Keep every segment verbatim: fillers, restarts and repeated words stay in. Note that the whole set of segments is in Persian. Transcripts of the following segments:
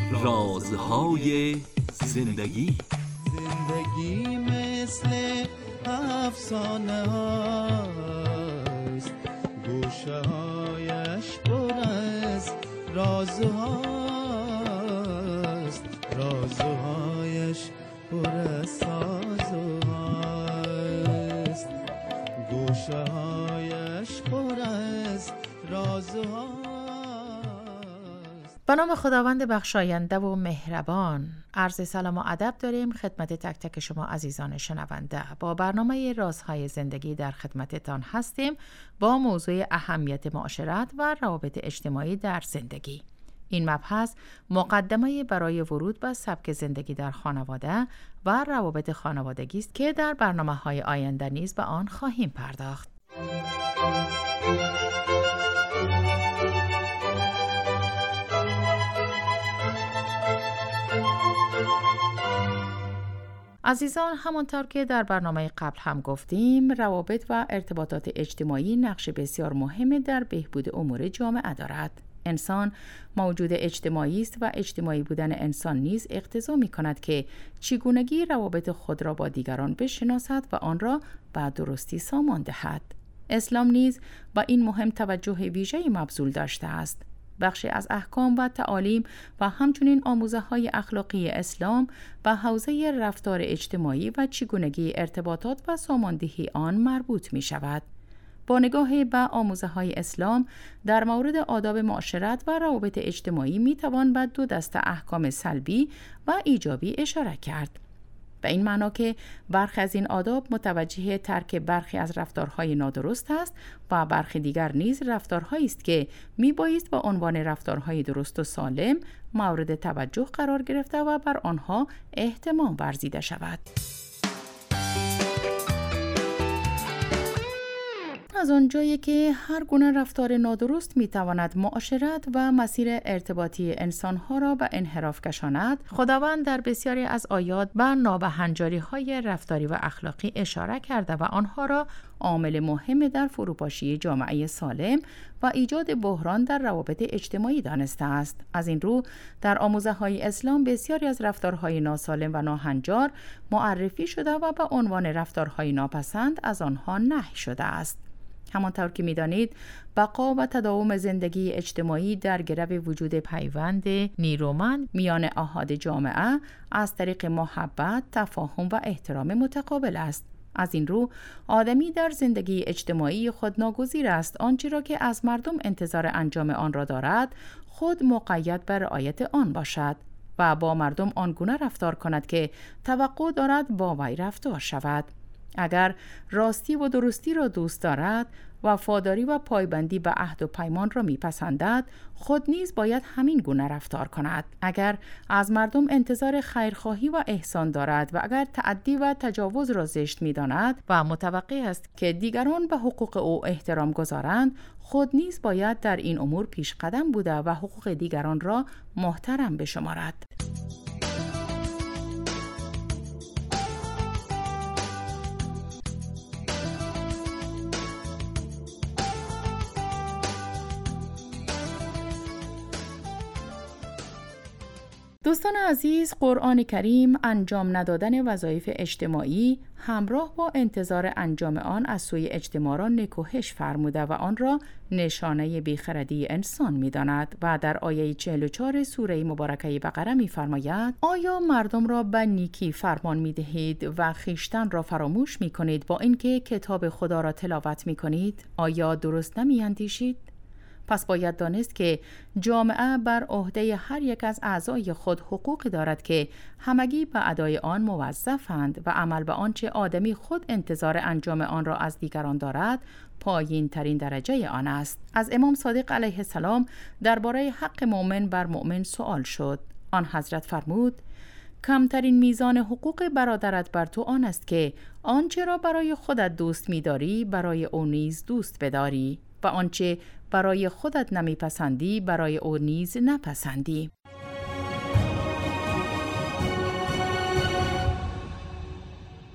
رازهای زندگی. زندگی مثل افسانه هاست، گوشه هایش پر از رازهاست، رازهایش پر از سازهاست، گوشه هایش پر از رازهاست. به نام خداوند بخشاینده و مهربان، عرض سلام و ادب داریم خدمت تک تک شما عزیزان شنونده. با برنامه رازهای زندگی در خدمتتان هستیم با موضوع اهمیت معاشرت و روابط اجتماعی در زندگی. این مبحث مقدمه برای ورود به سبک زندگی در خانواده و روابط خانوادگی است که در برنامه‌های آینده نیز به آن خواهیم پرداخت. عزیزان، همانطور که در برنامه قبل هم گفتیم، روابط و ارتباطات اجتماعی نقش بسیار مهمی در بهبود امور جامعه دارد. انسان موجود اجتماعی است و اجتماعی بودن انسان نیز اقتضا می کند که چگونگی روابط خود را با دیگران بشناسد و آن را به درستی سامان دهد. اسلام نیز با این مهم توجه ویژه‌ای مبذول داشته است. بخشی از احکام و تعالیم و همچنین آموزه‌های اخلاقی اسلام به حوزه رفتار اجتماعی و چگونگی ارتباطات و ساماندهی آن مربوط می شود. با نگاه به آموزه‌های اسلام در مورد آداب معاشرت و روابط اجتماعی می توان به دو دسته احکام سلبی و ایجابی اشاره کرد. به این معنا که برخی از این آداب متوجه ترک برخی از رفتارهای نادرست است و برخی دیگر نیز رفتارهایی است که میبایست با عنوان رفتارهای درست و سالم مورد توجه قرار گرفته و بر آنها اهتمام ورزیده شود. از آنجایی که هر گونه رفتار نادرست میتواند معاشرت و مسیر ارتباطی انسانها را به انحراف کشاند، خداوند در بسیاری از آیات به نابهنجاری‌های رفتاری و اخلاقی اشاره کرده و آنها را عامل مهم در فروپاشی جامعه سالم و ایجاد بحران در روابط اجتماعی دانسته است. از این رو در آموزه‌های اسلام بسیاری از رفتارهای ناسالم و ناهنجار معرفی شده و به عنوان رفتارهای ناپسند از آنها نهی شده است. همانطور که می‌دانید، بقا و تداوم زندگی اجتماعی در گرو وجود پیوند نیرومند میان احاد جامعه از طریق محبت، تفاهم و احترام متقابل است. از این رو آدمی در زندگی اجتماعی خود ناگزیر است آنچه را که از مردم انتظار انجام آن را دارد خود مقید به رعایت آن باشد و با مردم آنگونه رفتار کند که توقع دارد با وی رفتار شود. اگر راستی و درستی را دوست دارد، وفاداری و پایبندی به عهد و پیمان را میپسندد، خود نیز باید همین گونه رفتار کند. اگر از مردم انتظار خیرخواهی و احسان دارد و اگر تعدی و تجاوز را زشت میداند و متوقع است که دیگران به حقوق او احترام گذارند، خود نیز باید در این امور پیش قدم بوده و حقوق دیگران را محترم بشمارد. دوستان عزیز، قرآن کریم انجام ندادن وظایف اجتماعی همراه با انتظار انجام آن از سوی اجتماع را نکوهش فرموده و آن را نشانه بیخردی انسان می‌داند و در آیه چهل و چهار سوره مبارکه بقره می‌فرماید: آیا مردم را به نیکی فرمان می‌دهید و خویشتن را فراموش می‌کنید با اینکه کتاب خدا را تلاوت می‌کنید؟ آیا درست نمی‌اندیشید؟ پس باید دانست که جامعه بر عهده هر یک از اعضای خود حقوقی دارد که همگی به ادای آن موظفند و عمل به آنچه آدمی خود انتظار انجام آن را از دیگران دارد پایین ترین درجه آن است. از امام صادق علیه السلام درباره حق مؤمن بر مؤمن سوال شد. آن حضرت فرمود: کمترین میزان حقوق برادرت بر تو آن است که آنچه را برای خودت دوست می‌داری برای او نیز دوست بداری و آنچه برای خودت نمیپسندی برای او نیز نپسندی.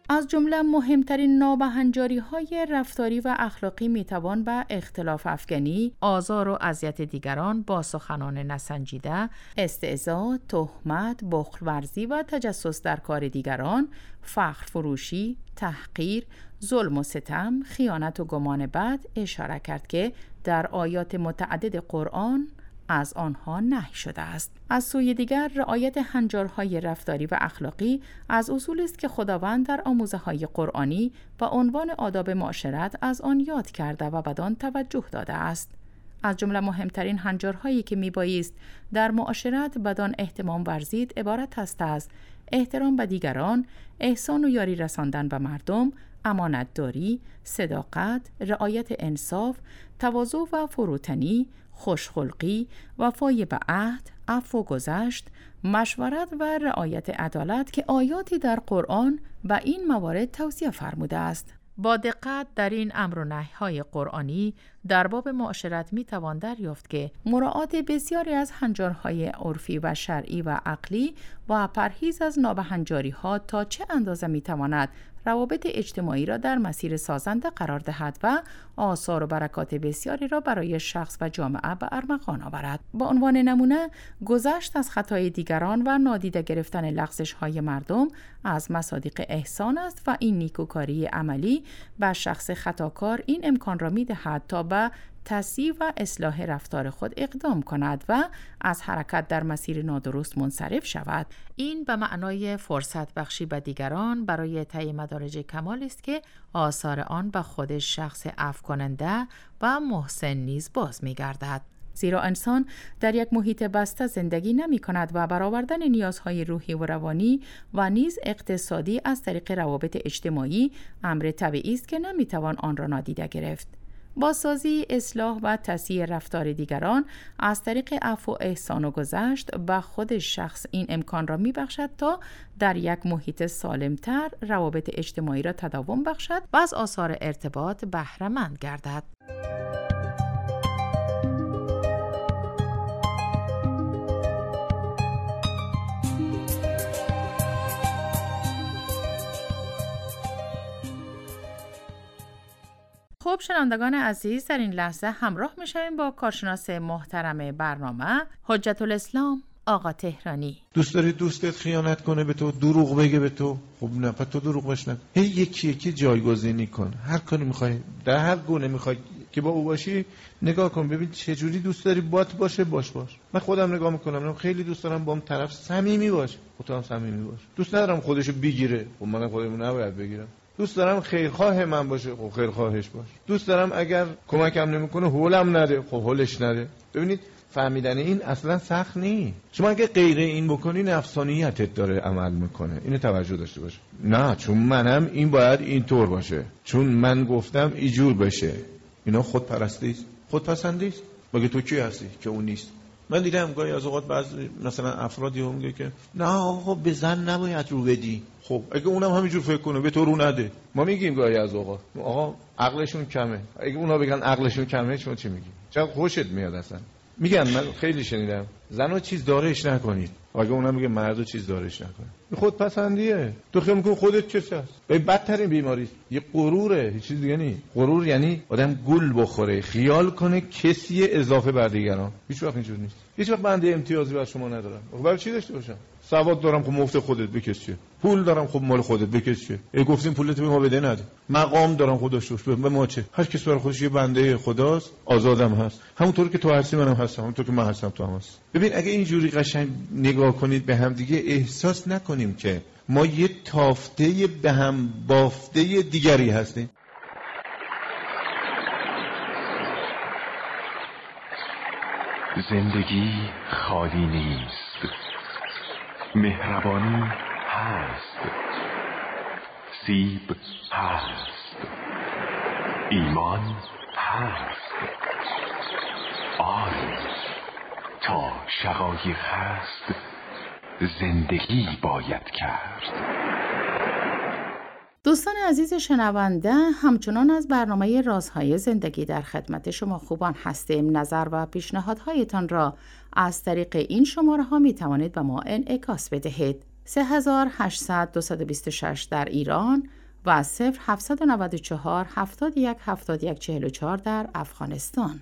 از جمله مهمترین نابهنجاری‌های رفتاری و اخلاقی میتوان به اختلاف افکنی، آزار و اذیت دیگران با سخنان نسنجیده، استهزا، تهمت، بخل ورزی و تجسس در کار دیگران، فخر فروشی، تحقیر، ظلم و ستم، خیانت و گمان بد اشاره کرد که در آیات متعدد قرآن از آنها نهی شده است. از سوی دیگر رعایت هنجارهای رفتاری و اخلاقی از اصول است که خداوند در آموزه‌های قرآنی با عنوان آداب معاشرت از آن یاد کرده و بدان توجه داده است. از جمله مهمترین هنجارهایی که میبایست در معاشرت بدان اهتمام ورزید عبارت است از احترام به دیگران، احسان و یاری رساندن به مردم، امانتداری، صداقت، رعایت انصاف، تواضع و فروتنی، خوشخلقی، وفای به عهد، عفو و گذشت، مشورت و رعایت عدالت که آیاتی در قرآن به این موارد توصیه فرموده است. با دقت در این امر و نهی‌های قرآنی در باب معاشرت می توان دریافت که مراعات بسیاری از هنجارهای عرفی و شرعی و عقلی و پرهیز از نابهنجاری‌ها تا چه اندازه می تواند روابط اجتماعی را در مسیر سازنده قرار دهد و آثار و برکات بسیاری را برای شخص و جامعه به ارمغان آورد. با عنوان نمونه، گذشت از خطای دیگران و نادیده گرفتن لغزش‌های مردم از مصادیق احسان است و این نیکوکاری عملی به شخص خطاکار این امکان را می‌دهد تا به تصحیح و اصلاح رفتار خود اقدام کند و از حرکت در مسیر نادرست منصرف شود. این به معنای فرصت بخشی به دیگران برای طی مدارج کمال است که آثار آن به خود شخص عفو کننده و محسن نیز باز می‌گردد. زیرا انسان در یک محیط بسته زندگی نمی کند و برآوردن نیازهای روحی و روانی و نیز اقتصادی از طریق روابط اجتماعی امر طبیعی است که نمی توان آن را نادیده گرفت. بازسازی، اصلاح و تصحیح رفتار دیگران از طریق عفو و احسان و گذشت به خود شخص این امکان را می بخشد تا در یک محیط سالمتر روابط اجتماعی را تداوم بخشد و از آثار ارتباط بهره مند گردد. خب شنوندگان عزیز، در این لحظه همراه میشویم با کارشناس محترم برنامه حجت الاسلام آقا تهرانی. دوست داری دوستت خیانت کنه به تو، دروغ بگه به تو؟ خب نه، پس تو دروغ باش نکن. هی یکی یکی جایگزینی کن. هر کاری میخوای، در هر گونه میخوای که با او باشی، نگاه کن ببین چه جوری دوست داری بات باشه، باش باش. من خودم نگاه میکنم، من خیلی دوست دارم با اون طرف صمیمی باش. خودم صمیمی باش. دوست ندارم خودشو بگیره. خب من خودمو نباید بگیرم. دوست دارم خیرخواه من باشه، خب خیرخواهش باش. دوست دارم اگر کمکم نمیکنه هولم نده، خب هولش نده. ببینید فهمیدن این اصلا سخت نیست. شما اگه غیر این بکنی نفسانیتت داره عمل میکنه. اینو توجه داشته باش. نه چون منم این باید اینطور باشه، چون من گفتم اینجور بشه. اینا خودپرستی است، خودپسندی است. مگه تو کی هستی که اون نیست؟ من دیدم گاهی از اوقات بعضی مثلا افرادی هم میگه که نه آقا به زن نباید رو بدی. خب اگه اونم همینجور فکر کنه به تو رو نده. ما میگیم گاهی از اوقات آقا عقلشون کمه. اگه اونا بگن عقلشون کمه شما چی میگی؟ چرا خوشت میاد اصلا؟ میگن من خیلی شنیدم زنو چیز دارش نکنید. اگه اونا میگه مردو چیز دارش نکنید. این خودپسندیه. تو خیال میکنی خودت کسی هست. به بدترین بیماری یه غروره، هیچ چیز دیگه نیست. غرور یعنی آدم گول بخوره، خیال کنه کسی اضافه بر دیگران. هیچ وقت اینجوری نیست. هیچ وقت بنده امتیازی بر شما ندارم. برای چی داشته باشم؟ سواد دارم خب مفت خودت بکش چیه؟ پول دارم خب مال خودت بکش چیه؟ ای گفتیم پولت به ما بده نده. مقام دارم خدا شکر به ما چه؟ هر کس برای خودش یه بنده خداست، آزادم هست. همونطور که تو هستی منم هستم، همونطور که من هستم تو هم هست. ببین اگه اینجوری قشنگ نگاه کنید به هم دیگه، احساس نکنیم که ما یه تافته به هم بافته دیگری هستیم. زندگی خالی نیست، مهربانی هست، سیب هست، ایمان هست. آری تا شقایق هست زندگی باید کرد. دوستان عزیز شنونده، همچنان از برنامه رازهای زندگی در خدمت شما خوبان هستیم. نظر و پیشنهادهایتان را از طریق این شماره ها می توانید به ما انعکاس بدهید. سه هزار و هشتصد و دویست و بیست و شش در ایران و صفر هفتصد و نود و چهار هفتاد و یک هفتاد و یک چهل و چهار در افغانستان.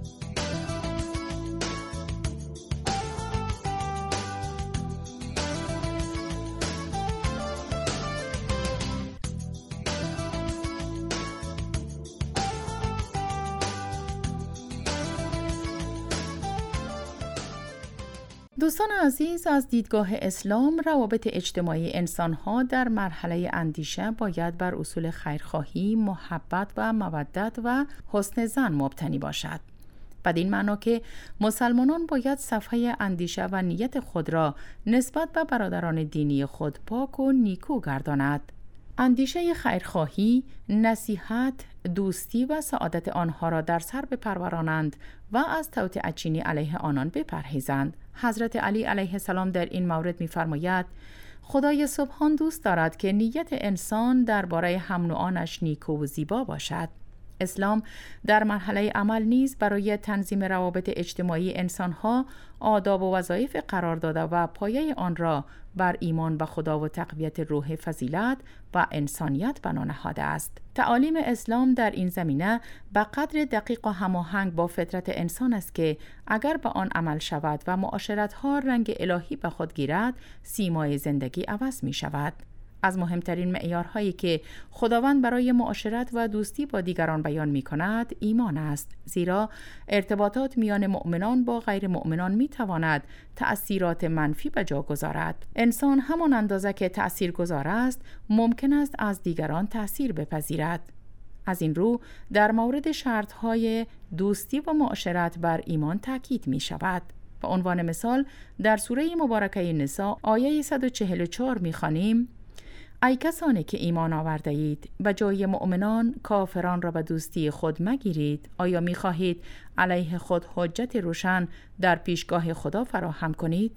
دوستان عزیز، از دیدگاه اسلام روابط اجتماعی انسان‌ها در مرحله اندیشه باید بر اصول خیرخواهی، محبت و مودت و حسن ظن مبتنی باشد. بدین معنا که مسلمانان باید صفحه اندیشه و نیت خود را نسبت به برادران دینی خود پاک و نیکو گرداند. اندیشه خیرخواهی، نصیحت، دوستی و سعادت آنها را در سر بپرورانند و از توطئه چینی علیه آنان بپرهیزند. حضرت علی علیه السلام در این مورد می‌فرماید: خدای سبحان دوست دارد که نیت انسان درباره هم نوعانش نیکو و زیبا باشد. اسلام در مرحله عمل نیز برای تنظیم روابط اجتماعی انسانها آداب و وظایف قرار داده و پایه آن را بر ایمان به خدا و تقویت روح فضیلت و انسانیت بنا نهاده است. تعالیم اسلام در این زمینه به قدر دقیق و هماهنگ با فطرت انسان است که اگر به آن عمل شود و معاشرت‌ها رنگ الهی به خود گیرد، سیمای زندگی عوض می شود. از مهمترین معیارهایی که خداوند برای معاشرت و دوستی با دیگران بیان می کند ایمان است، زیرا ارتباطات میان مؤمنان با غیر مؤمنان می تواند تأثیرات منفی به جا گذارد. انسان همان اندازه که تأثیرگذار است ممکن است از دیگران تأثیر بپذیرد. از این رو در مورد شرطهای دوستی و معاشرت بر ایمان تاکید می شود. به عنوان مثال در سوره مبارکه نساء آیه صد و چهل و چهار می خوانیم: ای کسانی که ایمان آورده اید، به جای مؤمنان کافران را به دوستی خود مگیرید. آیا می خواهید علیه خود حجت روشن در پیشگاه خدا فراهم کنید؟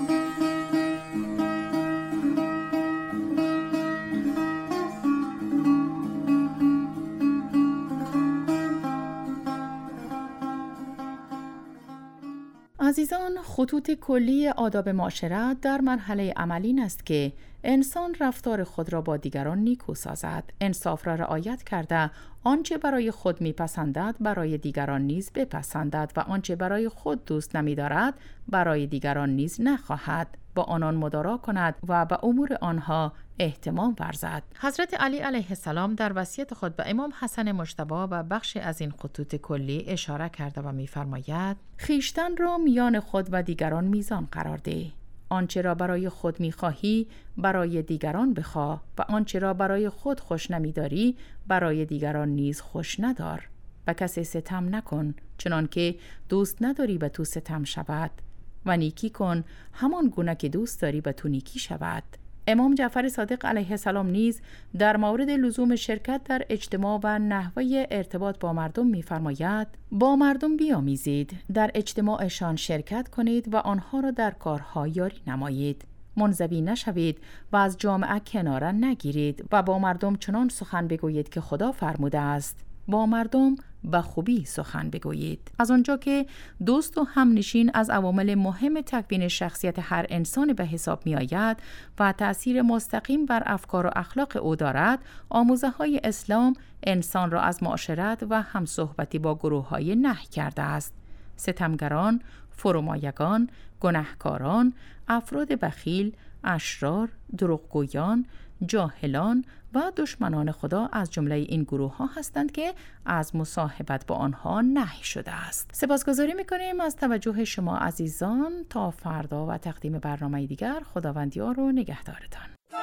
عزیزان، خطوط کلی آداب معاشرت در مرحله عملی است که انسان رفتار خود را با دیگران نیکو سازد، انصاف را رعایت کرده، آنچه برای خود میپسندد برای دیگران نیز بپسندد و آنچه برای خود دوست نمی‌دارد برای دیگران نیز نخواهد، با آنان مدارا کند و به امور آنها اهتمام ورزد. حضرت علی علیه السلام در وصیت خود به امام حسن مجتبی و بخشی از این خطوط کلی اشاره کرده و می‌فرماید: خویشتن را میان خود و دیگران میزان قرار ده. آنچه را برای خود می‌خواهی برای دیگران بخواه و آنچه را برای خود خوش نمی‌داری برای دیگران نیز خوش ندار. و کسی ستم نکن چنان که دوست نداری به تو ستم شود و نیکی کن همان گونه که دوست داری به تو نیکی شود. امام جعفر صادق علیه السلام نیز در مورد لزوم شرکت در اجتماع و نحوه ارتباط با مردم می‌فرماید: با مردم بیامیزید، در اجتماعشان شرکت کنید و آنها را در کارها یاری نمایید. منزوی نشوید و از جامعه کناره نگیرید و با مردم چنان سخن بگویید که خدا فرموده است: با مردم به خوبی سخن بگویید. از آنجا که دوست و همنشین از عوامل مهم تکوین شخصیت هر انسان به حساب می آید و تأثیر مستقیم بر افکار و اخلاق او دارد، آموزه های اسلام انسان را از معاشرت و همصحبتی با گروه های نهی کرده است. ستمگران، فرومایگان، گناهکاران، افراد بخیل، اشرار، دروغگویان، جاهلان و دشمنان خدا از جمله این گروه ها هستند که از مصاحبت با آنها نهی شده است. سپاسگزاری میکنیم از توجه شما عزیزان. تا فردا و تقدیم برنامه دیگر، خداوند یار و نگهدارتان.